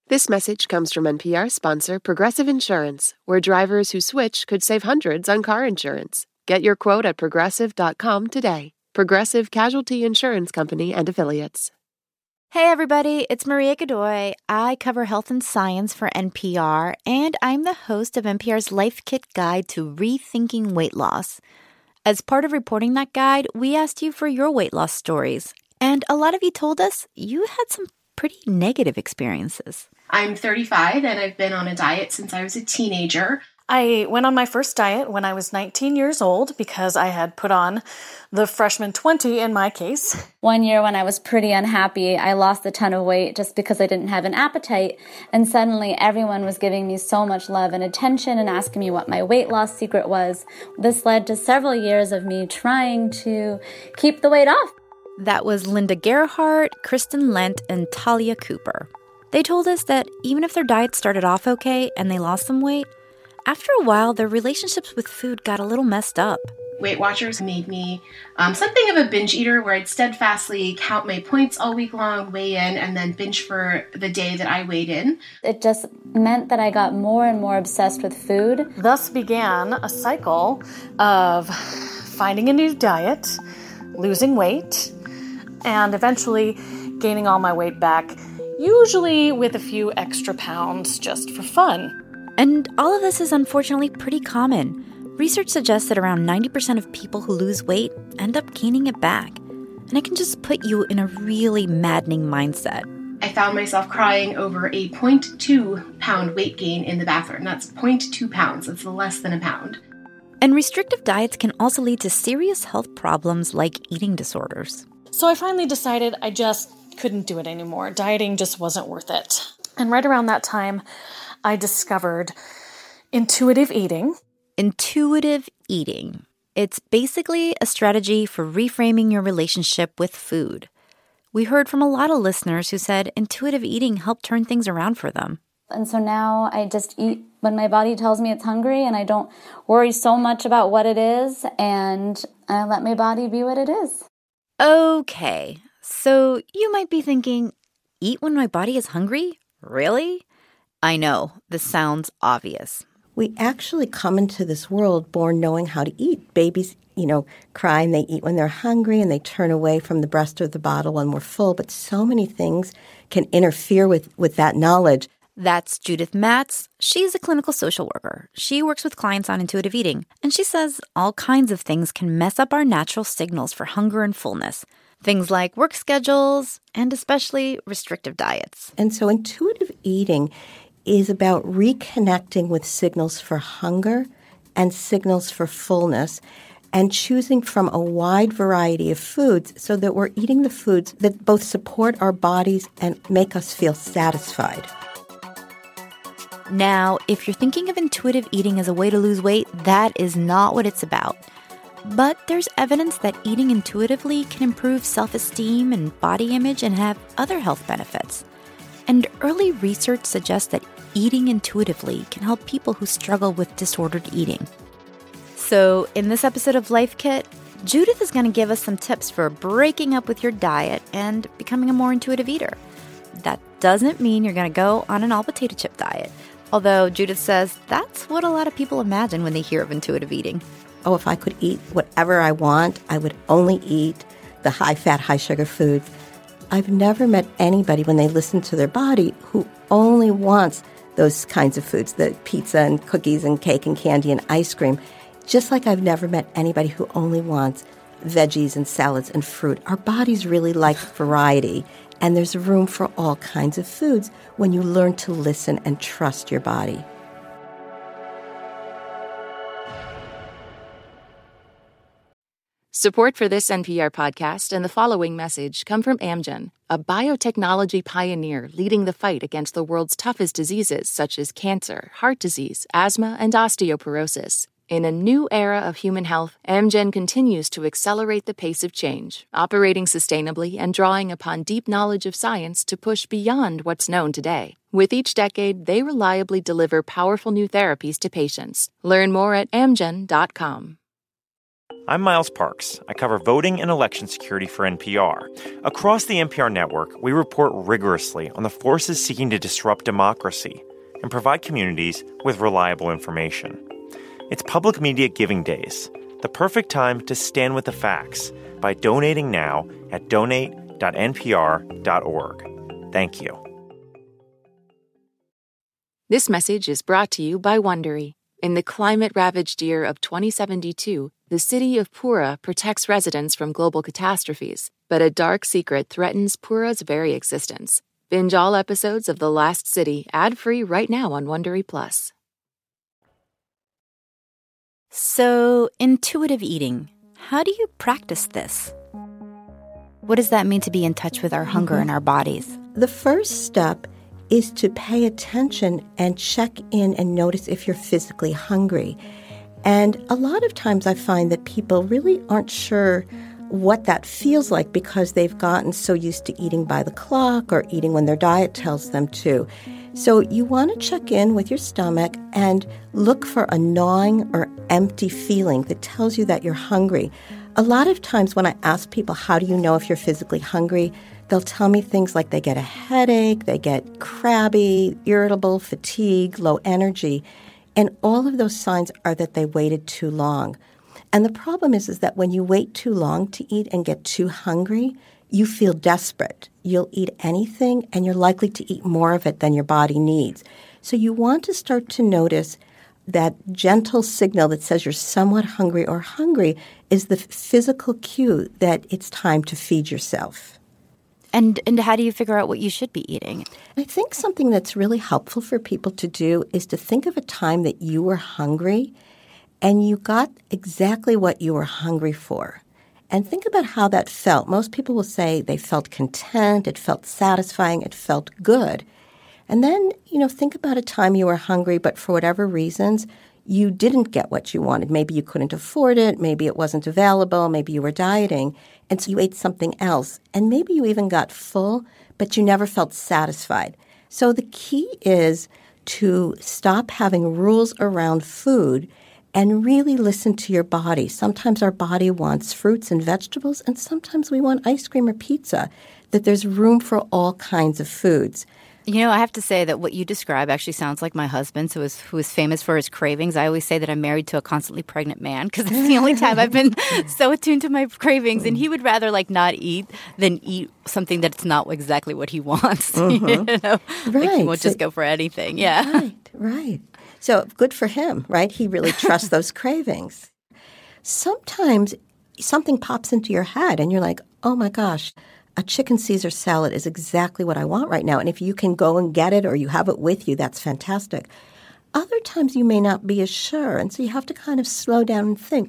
This message comes from NPR sponsor Progressive Insurance, where drivers who switch could save hundreds on car insurance. Get your quote at progressive.com today. Progressive Casualty Insurance Company and Affiliates. Hey everybody, it's Maria Godoy. I cover health and science for NPR, and I'm the host of NPR's Life Kit Guide to Rethinking Weight Loss. As part of reporting that guide, we asked you for your weight loss stories, and a lot of you told us you had some pretty negative experiences. I'm 35 and I've been on a diet since I was a teenager. I went on my first diet when I was 19 years old because I had put on the freshman 20 in my case. One year when I was pretty unhappy, I lost a ton of weight just because I didn't have an appetite. And suddenly everyone was giving me so much love and attention and asking me what my weight loss secret was. This led to several years of me trying to keep the weight off. That was Linda Gerhardt, Kristen Lent, and Talia Cooper. They told us that even if their diet started off okay and they lost some weight, after a while, their relationships with food got a little messed up. Weight Watchers made me something of a binge eater where I'd steadfastly count my points all week long, weigh in, and then binge for the day that I weighed in. It just meant that I got more and more obsessed with food. Thus began a cycle of finding a new diet, losing weight, and eventually gaining all my weight back, usually with a few extra pounds just for fun. And all of this is unfortunately pretty common. Research suggests that around 90% of people who lose weight end up gaining it back. And it can just put you in a really maddening mindset. I found myself crying over a 0.2 pound weight gain in the bathroom. That's 0.2 pounds. That's less than a pound. And restrictive diets can also lead to serious health problems like eating disorders. So I finally decided I just couldn't do it anymore. Dieting just wasn't worth it. And right around that time, I discovered intuitive eating. Intuitive eating. It's basically a strategy for reframing your relationship with food. We heard from a lot of listeners who said intuitive eating helped turn things around for them. And so now I just eat when my body tells me it's hungry, and I don't worry so much about what it is, and I let my body be what it is. Okay, so you might be thinking, eat when my body is hungry? Really? I know, this sounds obvious. We actually come into this world born knowing how to eat. Babies, cry and they eat when they're hungry and they turn away from the breast or the bottle when we're full. But so many things can interfere with that knowledge. That's Judith Matz. She's a clinical social worker. She works with clients on intuitive eating. And she says all kinds of things can mess up our natural signals for hunger and fullness. Things like work schedules and especially restrictive diets. And so intuitive eating is about reconnecting with signals for hunger and signals for fullness and choosing from a wide variety of foods so that we're eating the foods that both support our bodies and make us feel satisfied. Now, if you're thinking of intuitive eating as a way to lose weight, that is not what it's about. But there's evidence that eating intuitively can improve self-esteem and body image and have other health benefits. And early research suggests that eating intuitively can help people who struggle with disordered eating. So in this episode of Life Kit, Judith is going to give us some tips for breaking up with your diet and becoming a more intuitive eater. That doesn't mean you're going to go on an all-potato chip diet, although Judith says that's what a lot of people imagine when they hear of intuitive eating. Oh, if I could eat whatever I want, I would only eat the high-fat, high-sugar foods. I've never met anybody when they listen to their body who only wants those kinds of foods, the pizza and cookies and cake and candy and ice cream, just like I've never met anybody who only wants veggies and salads and fruit. Our bodies really like variety, and there's room for all kinds of foods when you learn to listen and trust your body. Support for this NPR podcast and the following message come from Amgen, a biotechnology pioneer leading the fight against the world's toughest diseases such as cancer, heart disease, asthma, and osteoporosis. In a new era of human health, Amgen continues to accelerate the pace of change, operating sustainably and drawing upon deep knowledge of science to push beyond what's known today. With each decade, they reliably deliver powerful new therapies to patients. Learn more at amgen.com. I'm Miles Parks. I cover voting and election security for NPR. Across the NPR network, we report rigorously on the forces seeking to disrupt democracy and provide communities with reliable information. It's Public Media Giving Days, the perfect time to stand with the facts by donating now at donate.npr.org. Thank you. This message is brought to you by Wondery. In the climate-ravaged year of 2072, the city of Pura protects residents from global catastrophes, but a dark secret threatens Pura's very existence. Binge all episodes of The Last City ad-free right now on Wondery Plus. So, intuitive eating. How do you practice this? What does that mean to be in touch with our hunger in our bodies? The first step is to pay attention and check in and notice if you're physically hungry. And a lot of times I find that people really aren't sure what that feels like because they've gotten so used to eating by the clock or eating when their diet tells them to. So you want to check in with your stomach and look for a gnawing or empty feeling that tells you that you're hungry. A lot of times when I ask people, how do you know if you're physically hungry, they'll tell me things like they get a headache, they get crabby, irritable, fatigue, low energy. And all of those signs are that they waited too long. And the problem is that when you wait too long to eat and get too hungry, you feel desperate. You'll eat anything, and you're likely to eat more of it than your body needs. So you want to start to notice that gentle signal that says you're somewhat hungry or hungry is the physical cue that it's time to feed yourself. And how do you figure out what you should be eating? I think something that's really helpful for people to do is to think of a time that you were hungry and you got exactly what you were hungry for. And think about how that felt. Most people will say they felt content, it felt satisfying, it felt good. And then, think about a time you were hungry, but for whatever reasons, you didn't get what you wanted. Maybe you couldn't afford it, maybe it wasn't available, maybe you were dieting, and so you ate something else. And maybe you even got full, but you never felt satisfied. So the key is to stop having rules around food and really listen to your body. Sometimes our body wants fruits and vegetables, and sometimes we want ice cream or pizza, that there's room for all kinds of foods. I have to say that what you describe actually sounds like my husband, who is famous for his cravings. I always say that I'm married to a constantly pregnant man because it's the only time I've been so attuned to my cravings. And he would rather not eat than eat something that's not exactly what he wants. Right. He won't just go for anything. Yeah. Right. So good for him, right? He really trusts those cravings. Sometimes something pops into your head and you're like, oh my gosh, a chicken Caesar salad is exactly what I want right now. And if you can go and get it or you have it with you, that's fantastic. Other times you may not be as sure. And so you have to kind of slow down and think,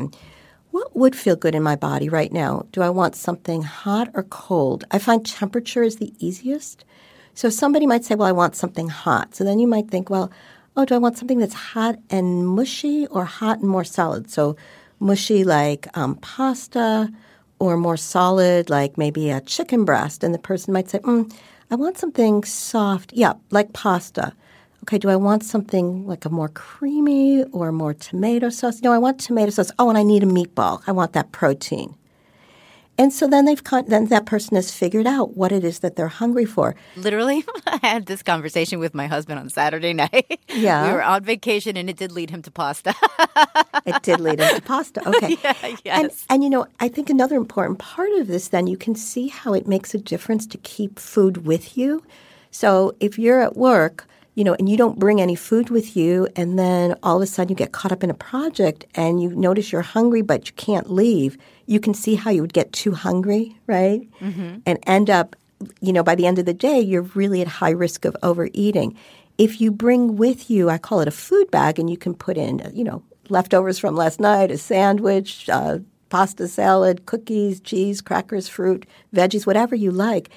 what would feel good in my body right now? Do I want something hot or cold? I find temperature is the easiest. So somebody might say, well, I want something hot. So then you might think, well, do I want something that's hot and mushy or hot and more solid? So mushy like pasta, or more solid like maybe a chicken breast. And the person might say, I want something soft. Yeah, like pasta. Okay, do I want something like a more creamy or more tomato sauce? No, I want tomato sauce. Oh, and I need a meatball. I want that protein. And so then then that person has figured out what it is that they're hungry for. Literally, I had this conversation with my husband on Saturday night. Yeah. We were on vacation, and it did lead him to pasta. It did lead him to pasta. Okay. Yeah, yes. And I think another important part of this, then, you can see how it makes a difference to keep food with you. So if you're at work, and you don't bring any food with you, and then all of a sudden you get caught up in a project and you notice you're hungry but you can't leave, you can see how you would get too hungry, right? Mm-hmm. And end up, by the end of the day, you're really at high risk of overeating. If you bring with you, I call it a food bag, and you can put in, leftovers from last night, a sandwich, pasta salad, cookies, cheese, crackers, fruit, veggies, whatever you like,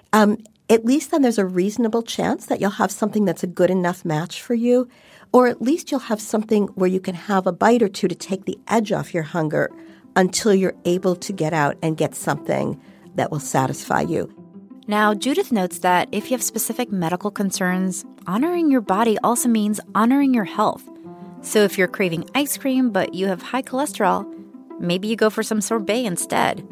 at least then there's a reasonable chance that you'll have something that's a good enough match for you, or at least you'll have something where you can have a bite or two to take the edge off your hunger until you're able to get out and get something that will satisfy you. Now, Judith notes that if you have specific medical concerns, honoring your body also means honoring your health. So if you're craving ice cream but you have high cholesterol, maybe you go for some sorbet instead.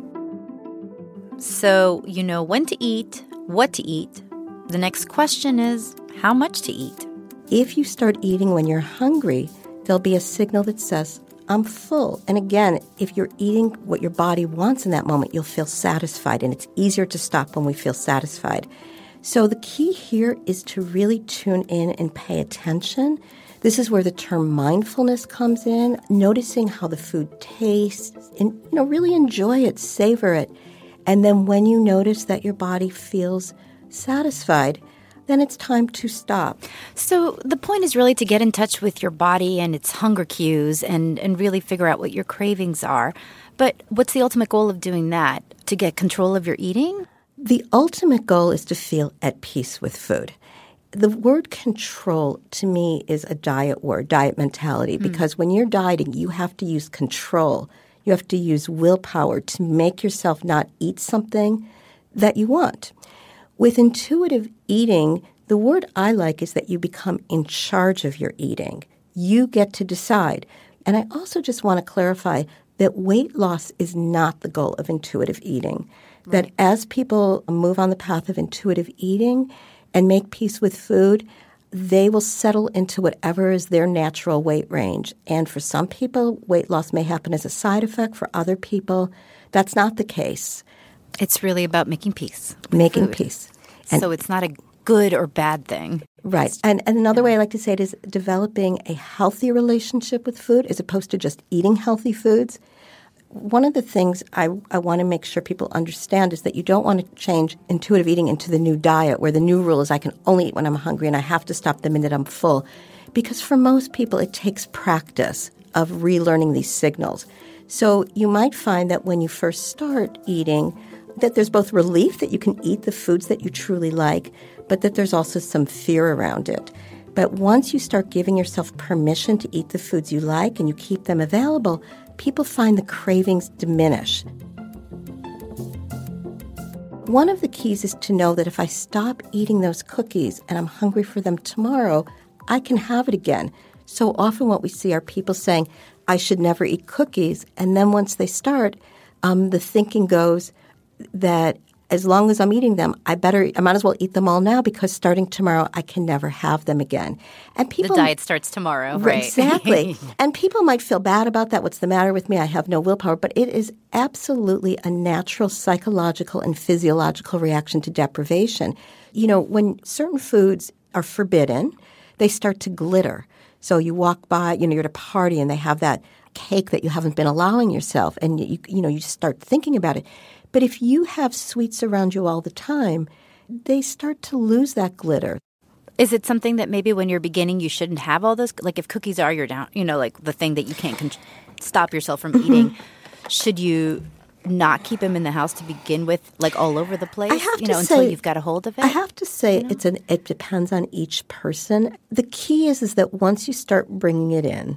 So you know when to eat, what to eat. The next question is, how much to eat? If you start eating when you're hungry, there'll be a signal that says, I'm full. And again, if you're eating what your body wants in that moment, you'll feel satisfied. And it's easier to stop when we feel satisfied. So the key here is to really tune in and pay attention. This is where the term mindfulness comes in, noticing how the food tastes and, really enjoy it, savor it. And then when you notice that your body feels satisfied, then it's time to stop. So the point is really to get in touch with your body and its hunger cues and really figure out what your cravings are. But what's the ultimate goal of doing that? To get control of your eating? The ultimate goal is to feel at peace with food. The word control to me is a diet word, diet mentality, because when you're dieting, you have to use control. You have to use willpower to make yourself not eat something that you want. With intuitive eating, the word I like is that you become in charge of your eating. You get to decide. And I also just want to clarify that weight loss is not the goal of intuitive eating. Right. That as people move on the path of intuitive eating and make peace with food, they will settle into whatever is their natural weight range. And for some people, weight loss may happen as a side effect. For other people, that's not the case. It's really about making peace. Making peace. And so it's not a good or bad thing. Right. And another way I like to say it is developing a healthy relationship with food as opposed to just eating healthy foods. One of the things I want to make sure people understand is that you don't want to change intuitive eating into the new diet where the new rule is I can only eat when I'm hungry and I have to stop the minute I'm full. Because for most people, it takes practice of relearning these signals. So you might find that when you first start eating, that there's both relief that you can eat the foods that you truly like, but that there's also some fear around it. But once you start giving yourself permission to eat the foods you like and you keep them available, people find the cravings diminish. One of the keys is to know that if I stop eating those cookies and I'm hungry for them tomorrow, I can have it again. So often what we see are people saying, I should never eat cookies. And then once they start, the thinking goes that as long as I'm eating them, I might as well eat them all now because starting tomorrow, I can never have them again. And people, the diet starts tomorrow, right? Exactly. And people might feel bad about that. What's the matter with me? I have no willpower. But it is absolutely a natural psychological and physiological reaction to deprivation. When certain foods are forbidden, they start to glitter. So you walk by, you're at a party and they have that cake that you haven't been allowing yourself, and you start thinking about it. But if you have sweets around you all the time, they start to lose that glitter. Is it something that maybe when you're beginning you shouldn't have all those? Like if cookies are your down, like the thing that you can't stop yourself from eating, should you not keep them in the house to begin with, like all over the place? I have to say, until you've got a hold of it. I have to say, it depends on each person. The key is that once you start bringing it in,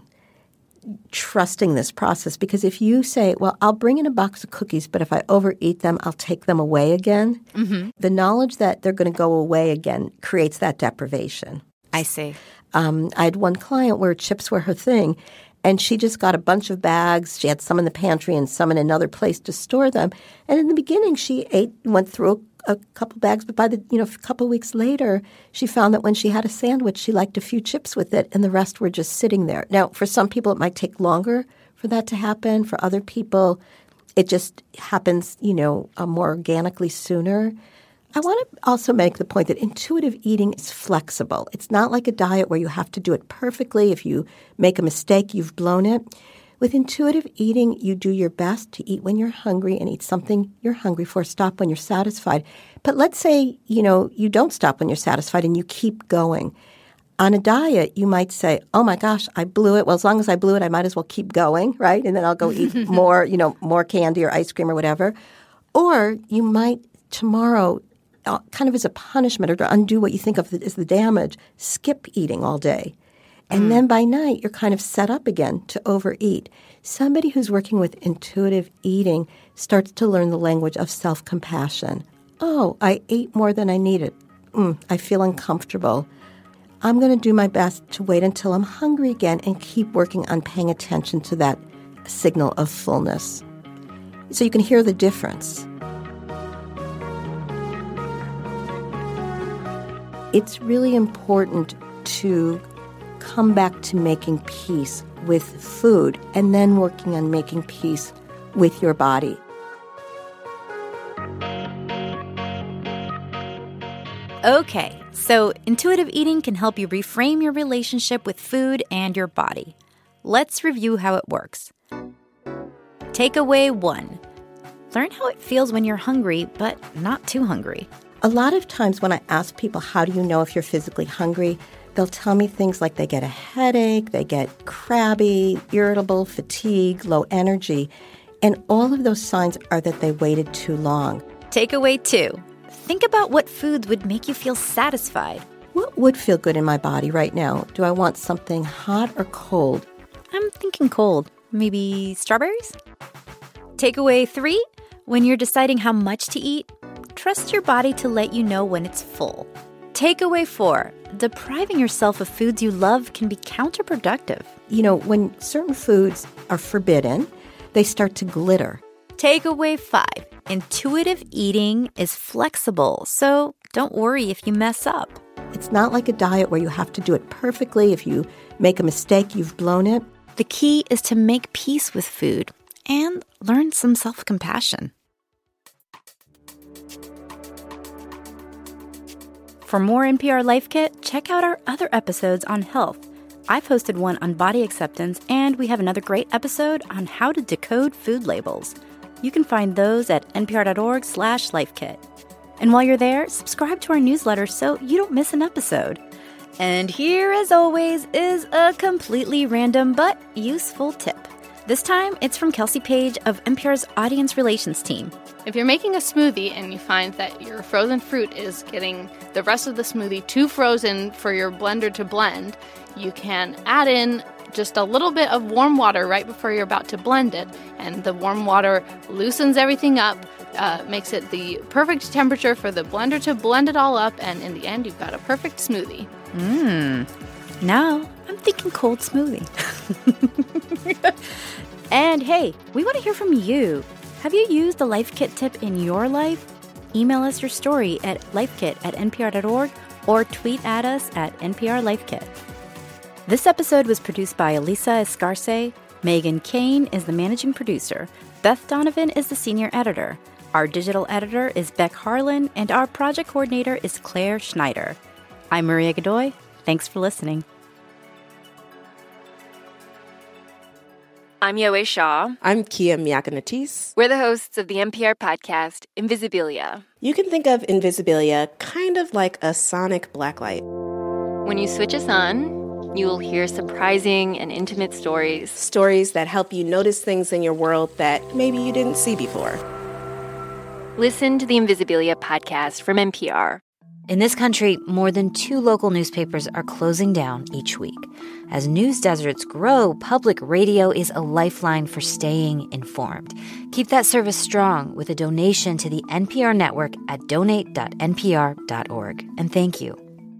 trusting this process, because if you say, well, I'll bring in a box of cookies, but if I overeat them, I'll take them away again, the knowledge that they're going to go away again creates that deprivation. I see. I had one client where chips were her thing, and she just got a bunch of bags. She had some in the pantry and some in another place to store them. And in the beginning, she went through a couple bags, but by a couple weeks later, she found that when she had a sandwich, she liked a few chips with it, and the rest were just sitting there. Now, for some people, it might take longer for that to happen. For other people, it just happens, more organically sooner. I want to also make the point that intuitive eating is flexible. It's not like a diet where you have to do it perfectly. If you make a mistake, you've blown it. With intuitive eating, you do your best to eat when you're hungry and eat something you're hungry for. Stop when you're satisfied. But let's say, you don't stop when you're satisfied and you keep going. On a diet, you might say, oh my gosh, I blew it. Well, as long as I blew it, I might as well keep going, right? And then I'll go eat more candy or ice cream or whatever. Or you might tomorrow, kind of as a punishment or to undo what you think of as the damage, skip eating all day. And then by night, you're kind of set up again to overeat. Somebody who's working with intuitive eating starts to learn the language of self-compassion. Oh, I ate more than I needed. I feel uncomfortable. I'm going to do my best to wait until I'm hungry again and keep working on paying attention to that a signal of fullness. So you can hear the difference. It's really important to come back to making peace with food and then working on making peace with your body. Okay, so intuitive eating can help you reframe your relationship with food and your body. Let's review how it works. Takeaway 1. Learn how it feels when you're hungry, but not too hungry. A lot of times when I ask people, how do you know if you're physically hungry, they'll tell me things like they get a headache, they get crabby, irritable, fatigue, low energy. And all of those signs are that they waited too long. Takeaway 2. Think about what foods would make you feel satisfied. What would feel good in my body right now? Do I want something hot or cold? I'm thinking cold. Maybe strawberries? Takeaway 3. When you're deciding how much to eat, trust your body to let you know when it's full. Takeaway 4. Depriving yourself of foods you love can be counterproductive. You know, when certain foods are forbidden, they start to glitter. Takeaway 5. Intuitive eating is flexible, so don't worry if you mess up. It's not like a diet where you have to do it perfectly. If you make a mistake, you've blown it. The key is to make peace with food and learn some self-compassion. For more NPR Life Kit, check out our other episodes on health. I've hosted one on body acceptance, and we have another great episode on how to decode food labels. You can find those at npr.org/lifekit. And while you're there, subscribe to our newsletter so you don't miss an episode. And here, as always, is a completely random but useful tip. This time, it's from Kelsey Page of NPR's Audience Relations team. If you're making a smoothie and you find that your frozen fruit is getting the rest of the smoothie too frozen for your blender to blend, you can add in just a little bit of warm water right before you're about to blend it. And the warm water loosens everything up, makes it the perfect temperature for the blender to blend it all up. And in the end, you've got a perfect smoothie. Now I'm thinking cold smoothie. And hey, we want to hear from you. Have you used the Life Kit tip in your life? Email us your story at lifekit@npr.org or tweet at us at NPRLifeKit. This episode was produced by Elisa Escarce. Megan Kane is the managing producer. Beth Donovan is the senior editor. Our digital editor is Beck Harlan, and our project coordinator is Claire Schneider. I'm Maria Godoy. Thanks for listening. I'm Yowei Shaw. I'm Kia Miakanatis. We're the hosts of the NPR podcast, Invisibilia. You can think of Invisibilia kind of like a sonic blacklight. When you switch us on, you will hear surprising and intimate stories. Stories that help you notice things in your world that maybe you didn't see before. Listen to the Invisibilia podcast from NPR. In this country, more than 2 local newspapers are closing down each week. As news deserts grow, public radio is a lifeline for staying informed. Keep that service strong with a donation to the NPR network at donate.npr.org. And thank you.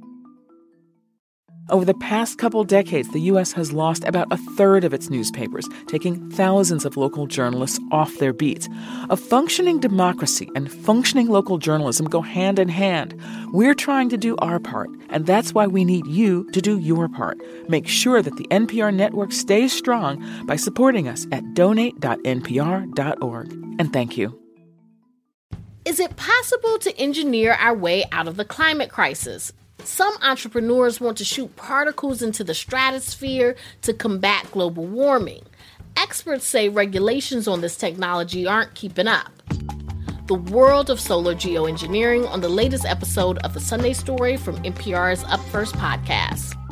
Over the past couple decades, the U.S. has lost about a third of its newspapers, taking thousands of local journalists off their beats. A functioning democracy and functioning local journalism go hand in hand. We're trying to do our part, and that's why we need you to do your part. Make sure that the NPR network stays strong by supporting us at donate.npr.org. And thank you. Is it possible to engineer our way out of the climate crisis? Some entrepreneurs want to shoot particles into the stratosphere to combat global warming. Experts say regulations on this technology aren't keeping up. The world of solar geoengineering on the latest episode of The Sunday Story from NPR's Up First podcast.